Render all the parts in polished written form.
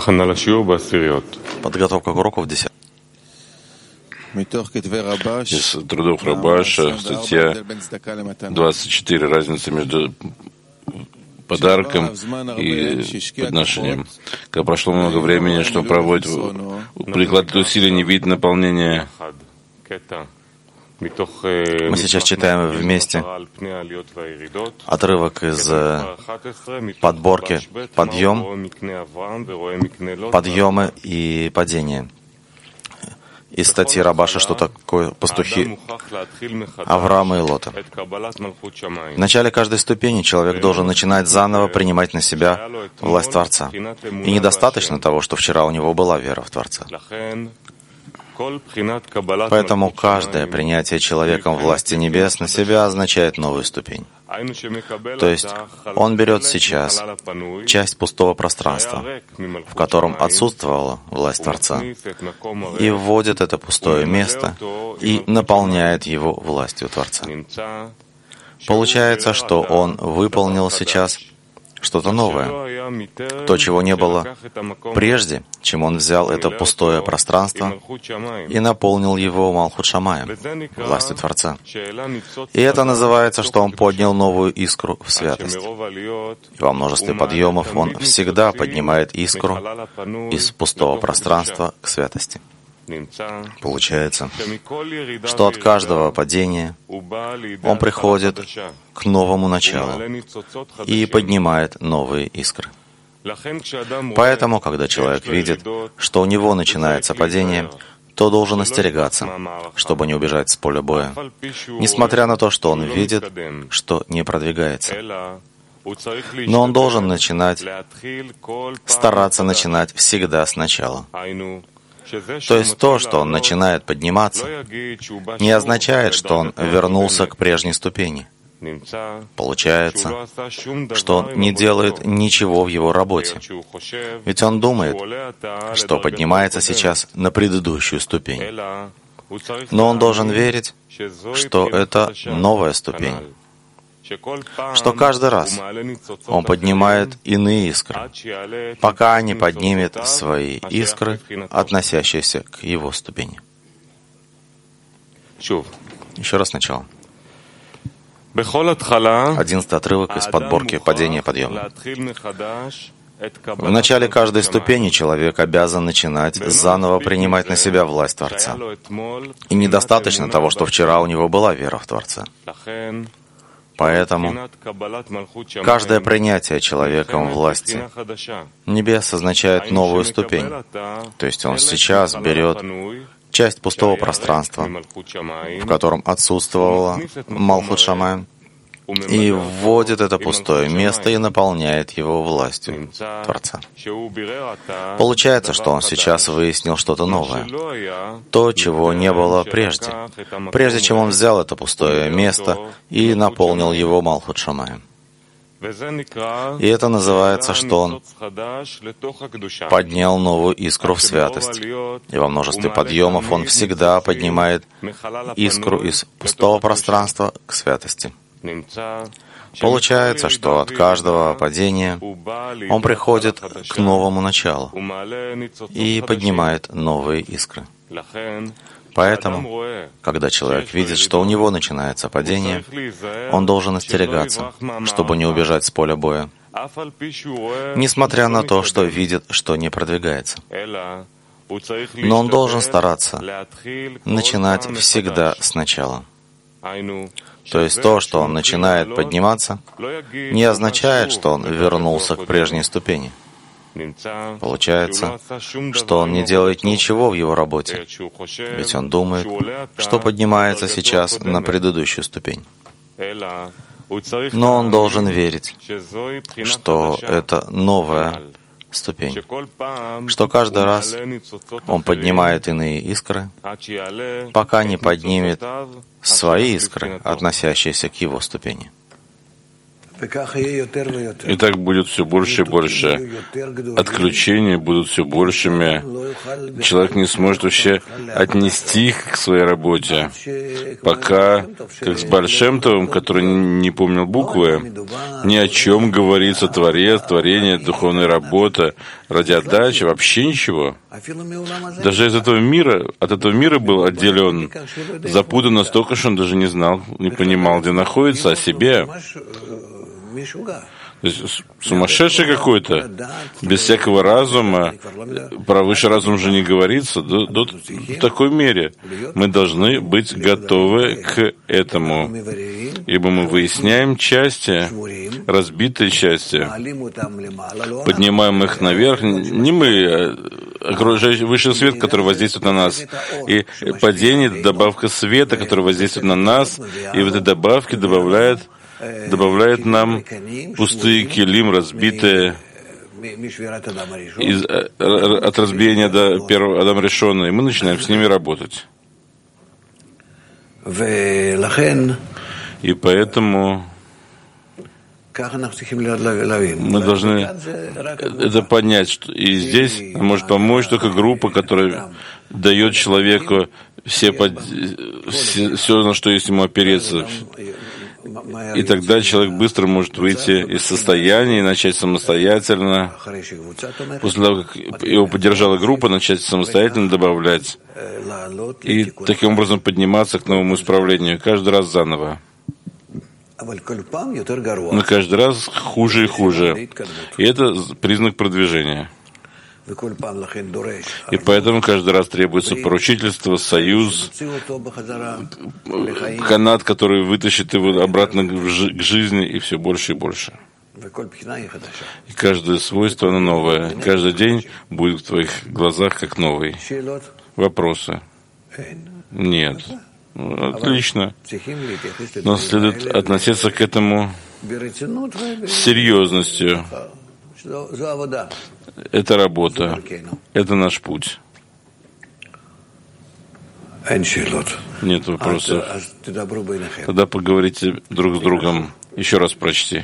Подготовка к уроку в 10. Из трудов Рабаша, статья 24. Разница между подарком и подношением. Когда прошло много времени, что проводит, прикладывает усилия, не видит наполнения. Мы сейчас читаем вместе отрывок из подборки «Подъемы и падения». Из статьи Рабаша «Что такое пастухи Авраама и Лота». В начале каждой ступени человек должен начинать заново принимать на себя власть Творца. И недостаточно того, что вчера у него была вера в Творца. Поэтому каждое принятие человеком власти небес на себя означает новую ступень. То есть он берет сейчас часть пустого пространства, в котором отсутствовала власть Творца, и вводит это пустое место и наполняет его властью Творца. Получается, что он выполнил сейчас что-то новое, то, чего не было прежде, чем он взял это пустое пространство и наполнил его Малхут Шамаем, властью Творца. И это называется, что он поднял новую искру в святость. И во множестве подъемов он всегда поднимает искру из пустого пространства к святости. Получается, что от каждого падения он приходит к новому началу и поднимает новые искры. Поэтому, когда человек видит, что у него начинается падение, то должен остерегаться, чтобы не убежать с поля боя, несмотря на то, что он видит, что не продвигается. Но он должен стараться начинать всегда сначала. То есть то, что он начинает подниматься, не означает, что он вернулся к прежней ступени. Получается, что он не делает ничего в его работе. Ведь он думает, что поднимается сейчас на предыдущую ступень. Но он должен верить, что это новая ступень. Что каждый раз он поднимает иные искры, пока не поднимет свои искры, относящиеся к его ступени. Еще раз сначала. 11 отрывок из подборки «Падение подъема». В начале каждой ступени человек обязан начинать заново принимать на себя власть Творца. И недостаточно того, что вчера у него была вера в Творца. Поэтому каждое принятие человеком власти небес означает новую ступень. То есть он сейчас берет часть пустого пространства, в котором отсутствовала Малхут Шамаем, и вводит это пустое место и наполняет его властью Творца. Получается, что он сейчас выяснил что-то новое, то, чего не было прежде чем он взял это пустое место и наполнил его Малхут Шамаем. И это называется, что он поднял новую искру в святость. И во множестве подъемов он всегда поднимает искру из пустого пространства к святости. Получается, что от каждого падения он приходит к новому началу и поднимает новые искры. Поэтому, когда человек видит, что у него начинается падение, он должен остерегаться, чтобы не убежать с поля боя, несмотря на то, что видит, что не продвигается. Но он должен стараться начинать всегда сначала. То есть то, что он начинает подниматься, не означает, что он вернулся к прежней ступени. Получается, что он не делает ничего в его работе, ведь он думает, что поднимается сейчас на предыдущую ступень. Но он должен верить, что это новая ступень, что каждый раз он поднимает иные искры, пока не поднимет свои искры, относящиеся к его ступени. И так будет все больше и больше. Отключения будут все большими. Человек не сможет вообще отнести их к своей работе. Пока, как с Бааль Шем Товым, который не помнил буквы, ни о чем говорится Творец, творение, духовная работа, ради отдачи, вообще ничего. Даже от этого мира был отделен, запутан настолько, что он даже не знал, не понимал, где находится, о себе. То есть сумасшедший какой-то, без всякого разума, про высший разум уже не говорится, в такой мере мы должны быть готовы к этому, ибо мы выясняем части, разбитые части, поднимаем их наверх, не мы, окружающий высший свет, который воздействует на нас, и падение, добавка света, который воздействует на нас, и в этой добавке добавляет нам пустые килим, разбитые от разбиения до первого Адама Ришона, и мы начинаем с ними работать. И поэтому мы должны это понять, что и здесь может помочь только группа, которая дает человеку все, на что есть ему опереться. И тогда человек быстро может выйти из состояния и начать самостоятельно, после того, как его поддержала группа, начать самостоятельно добавлять и таким образом подниматься к новому исправлению, каждый раз заново. Но каждый раз хуже и хуже. И это признак продвижения. И поэтому каждый раз требуется поручительство, союз, канат, который вытащит его обратно к жизни, и все больше и больше. И каждое свойство, оно новое. Каждый день будет в твоих глазах как новый. Вопросы? Нет. Отлично. Но следует относиться к этому с серьезностью. Это работа. Это наш путь. Нет вопросов. Тогда поговорите друг с другом. Еще раз прочти.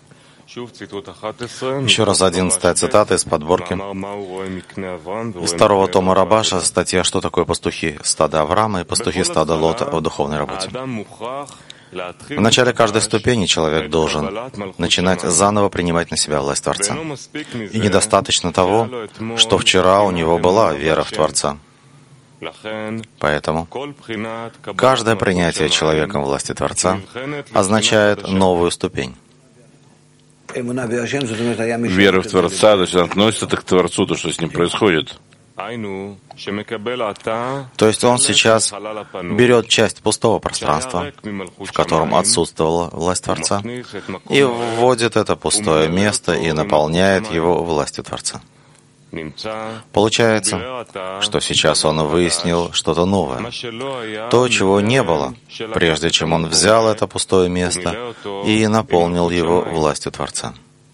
Еще раз 11-я цитата из подборки. Из второго тома Рабаша, статья «Что такое пастухи стада Авраама и пастухи стада Лота о духовной работе». В начале каждой ступени человек должен начинать заново принимать на себя власть Творца. И недостаточно того, что вчера у него была вера в Творца. Поэтому каждое принятие человеком власти Творца означает новую ступень. Вера в Творца, то есть она относится к Творцу, то, что с ним происходит. То есть он сейчас берет часть пустого пространства, в котором отсутствовала власть Творца, и вводит это пустое место и наполняет его властью Творца. Получается, что сейчас он выяснил что-то новое, то, чего не было, прежде чем он взял это пустое место и наполнил его властью Творца.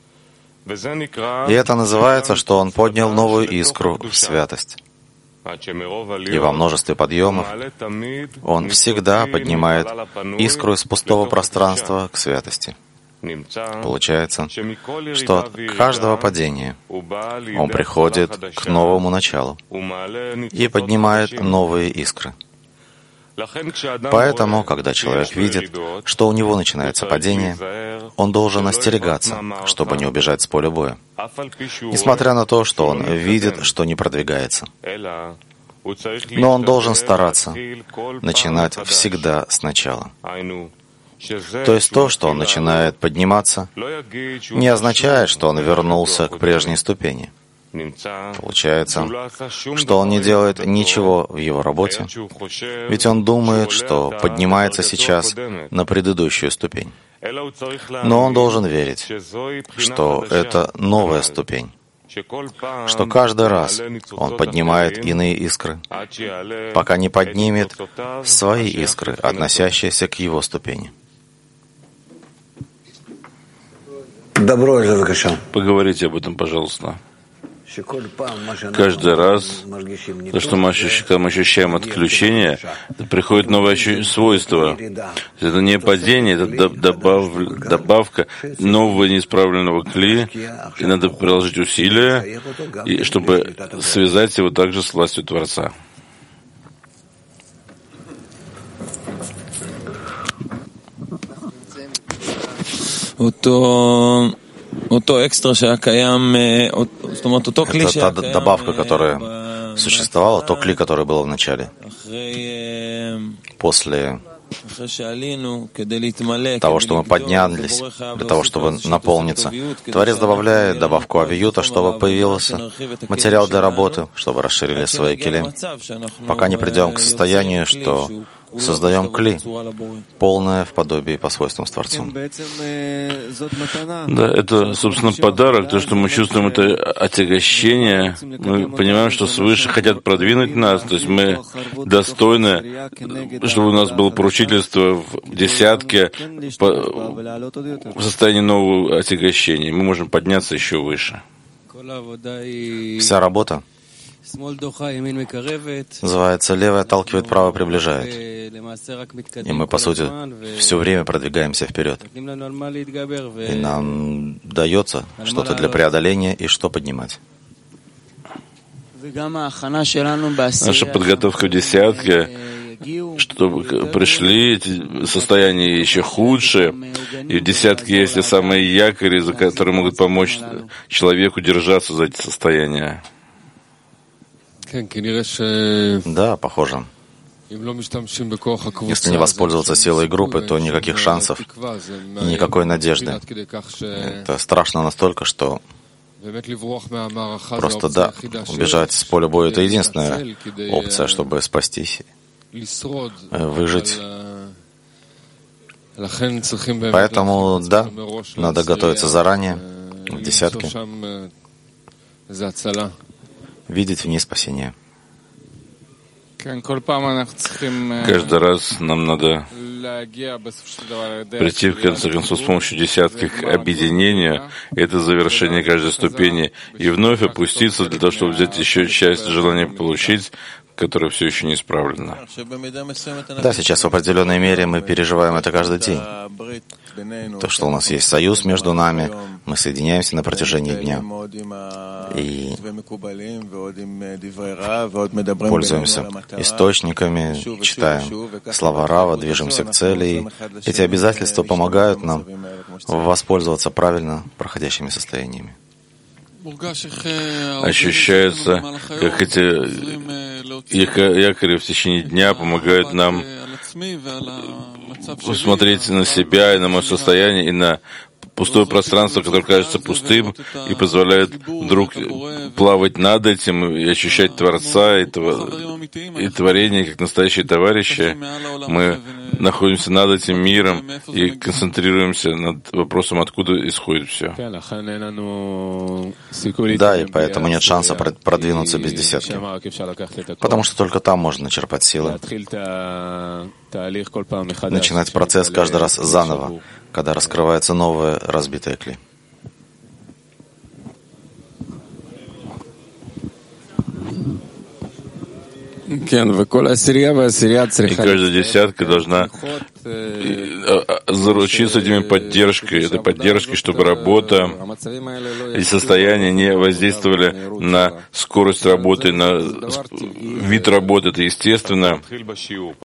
И это называется, что он поднял новую искру в святость. И во множестве подъемов он всегда поднимает искру из пустого пространства к святости. Получается, что от каждого падения он приходит к новому началу и поднимает новые искры. Поэтому, когда человек видит, что у него начинается падение, он должен остерегаться, чтобы не убежать с поля боя, несмотря на то, что он видит, что не продвигается. Но он должен стараться начинать всегда сначала. То есть то, что он начинает подниматься, не означает, что он вернулся к прежней ступени. Получается, что он не делает ничего в его работе, ведь он думает, что поднимается сейчас на предыдущую ступень. Но он должен верить, что это новая ступень, что каждый раз он поднимает иные искры, пока не поднимет свои искры, относящиеся к его ступени. Поговорите об этом, пожалуйста. Каждый раз, то, что когда мы ощущаем отключение, приходит новое свойство. Это не падение, это добавка нового неисправленного кли, и надо приложить усилия, чтобы связать его также с властью Творца. Это та добавка, которая существовала, то кли, которое было в начале. После того, что мы поднялись, для того, чтобы наполниться, Творец добавляет добавку авиюта, чтобы появился материал для работы, чтобы расширили свои кили, пока не придем к состоянию, что создаем кли, полное в подобии по свойствам с Творцом. Да, это, собственно, подарок, то, что мы чувствуем, это отягощение. Мы понимаем, что свыше хотят продвинуть нас, то есть мы достойны, чтобы у нас было поручительство в десятке в состоянии нового отягощения. Мы можем подняться еще выше. Вся работа называется «левое отталкивает, правое приближает». И мы, по сути, все время продвигаемся вперед. И нам дается что-то для преодоления и что поднимать. Наша подготовка в десятке, чтобы пришли эти состояния еще худшие, и в десятке есть те самые якори, которые могут помочь человеку держаться за эти состояния. Да, похоже. Если не воспользоваться силой группы, то никаких шансов и никакой надежды. Это страшно настолько, что просто да, убежать с поля боя — это единственная опция, чтобы спастись, выжить. Поэтому да, надо готовиться заранее, в десятке, видеть в ней спасение. Каждый раз нам надо прийти, в конце концов, с помощью десятки к объединению, это завершение каждой ступени, и вновь опуститься для того, чтобы взять еще часть желания получить, которое все еще не исправлено. Да, сейчас в определенной мере мы переживаем это каждый день. То, что у нас есть союз между нами, мы соединяемся на протяжении дня и пользуемся источниками, читаем слова Рава, движемся к цели. И эти обязательства помогают нам воспользоваться правильно проходящими состояниями. Ощущается, как эти якори в течение дня помогают нам посмотреть на себя и на мое состояние, и на пустое пространство, которое кажется пустым, и позволяет вдруг плавать над этим и ощущать Творца и творение как настоящие товарищи. Мы находимся над этим миром и концентрируемся над вопросом, откуда исходит все. Да, и поэтому нет шанса продвинуться без десятки. Потому что только там можно черпать силы. Начинать процесс каждый раз заново, когда раскрывается новое разбитое кли. И каждая десятка должна заручиться этой поддержкой, чтобы работа и состояние не воздействовали на скорость работы, на вид работы. Это естественно.